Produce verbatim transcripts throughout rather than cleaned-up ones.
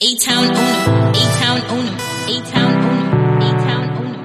A-Town owner, A-Town owner, A-Town owner, A-Town owner,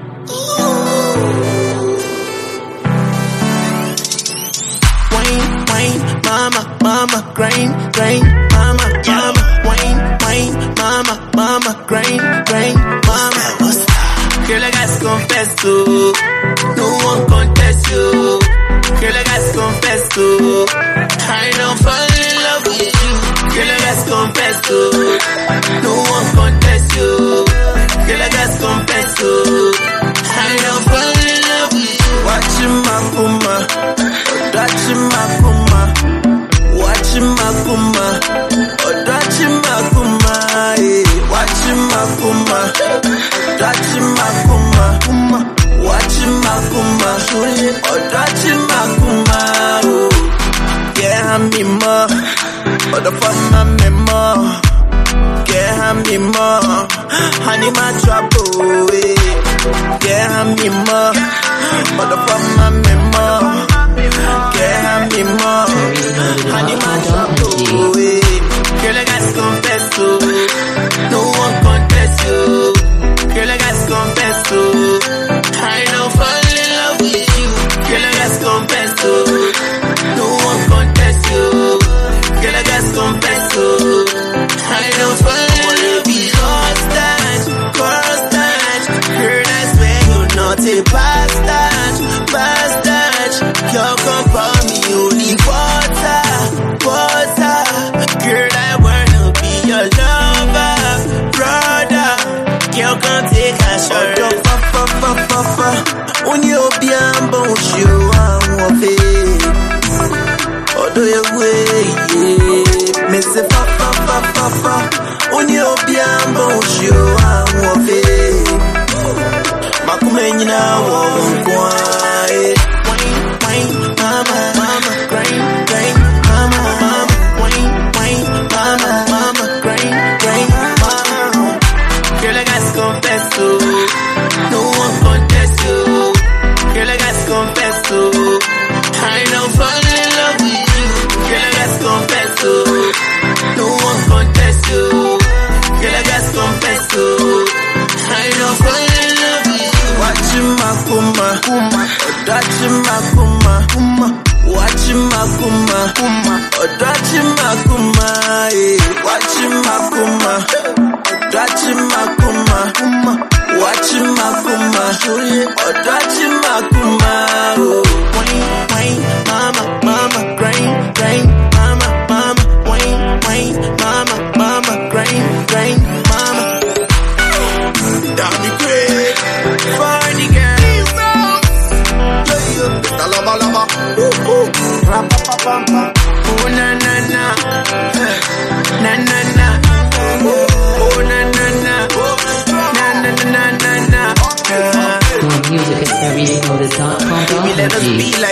Wine, wine, mama, mama, grain, grain, mama, mama, wine, wine, mama, mama, grain, grain, mama. Girl, I got to confess to, no one contest you. Girl, I got to confess to, I don't fall in love with you. Girl, I got to confess to, no one contest you. Girl, I got to confess to, I don't fall in love with you. Watching my kuma, watching my kuma, watching my kuma, watching my kuma, watching my kuma, watching my kuma, watching my kuma, watching my kuma. Yeah, I'm in more, but the fun I'm in more. Yeah, I'm in more, honey, my trouble. Yeah, I'm in more, but the fun I'm in more. Yeah, I'm in more, honey, my trouble. Girl, I got to confess to, no one contest you. Girl, I got to confess to, I don't fall in love with you. Girl, I got to confess to, no one contest you. Girl, I got to confess to, I don't fall in love with you. Constant, constant, girl, I swear you're not a bastard, bastard. You're come for me, only water, water. Girl, I wanna be your lover, brother. Girl, come take a shot. Fa fa fa fa fa. On your bien bon show, I'm fait. Odo ye way, mais c'est fa fa fa fa fa. On your bien bon show, I'm fait. Ma kumeni na wongwa. Wine, wine, mama, mama, grain, grain, mama, mama, wine, wine, mama, mama, grain, grain, mama. Girl, I got to confess to, no one contest you. Girl, I got to confess to, I don't fall in love with you. Girl, I got to confess to, no one contest you. Girl, I got to confess to, I don't fall in love with you. Watching my kuma, kuma, watching my kuma, kuma, watching my kuma, kuma, watching my kuma, watching my kuma, watching my kuma, kuma, watching my kuma, watching my kuma. Wine, wine, mama, mama, grain, grain, mama, mama, wine, wine, mama, mama, grain, grain, mama. That'd be great for the girls. Yeah, lava, lava. Ooh, ooh. Ra-pa-pa-pa-pa. Oh, na, na, na. Na, na, na. Oh, na, na, na. Na, na, na, na, na, na. More music at Harry Snow dot com. Baby, let us be